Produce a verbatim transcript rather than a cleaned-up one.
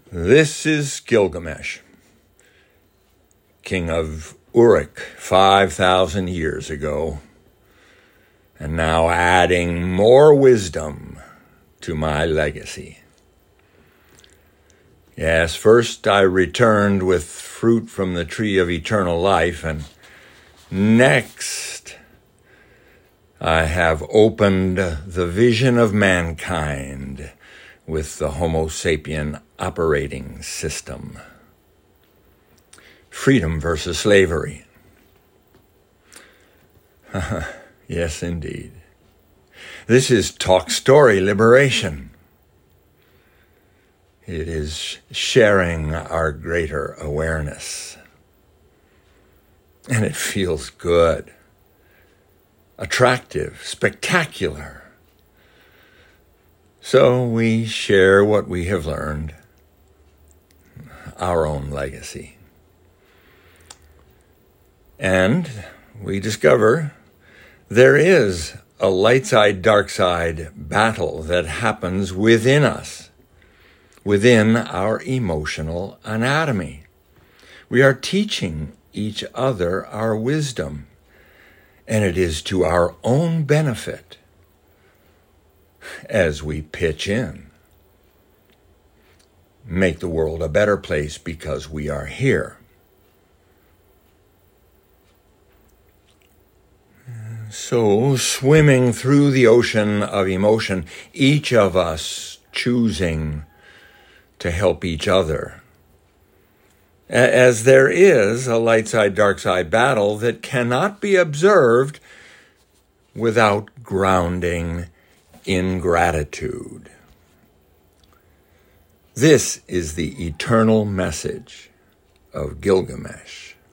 This is Gilgamesh, king of Uruk five thousand years ago, and now adding more wisdom to my legacy. Yes, first I returned with fruit from the tree of eternal life, and next I have opened the vision of mankind with the Homo sapien operating system. Freedom versus slavery. Yes, indeed. This is Talk Story Liberation. It is sharing our greater awareness. And it feels good, attractive, spectacular. So we share what we have learned, our own legacy. And we discover there is a light side, dark side battle that happens within us, within our emotional anatomy. We are teaching each other our wisdom, and it is to our own benefit as we pitch in. Make the world a better place because we are here. So, swimming through the ocean of emotion, each of us choosing to help each other. As there is a light side, dark side battle that cannot be observed without grounding in gratitude. This is the eternal message of Gilgamesh.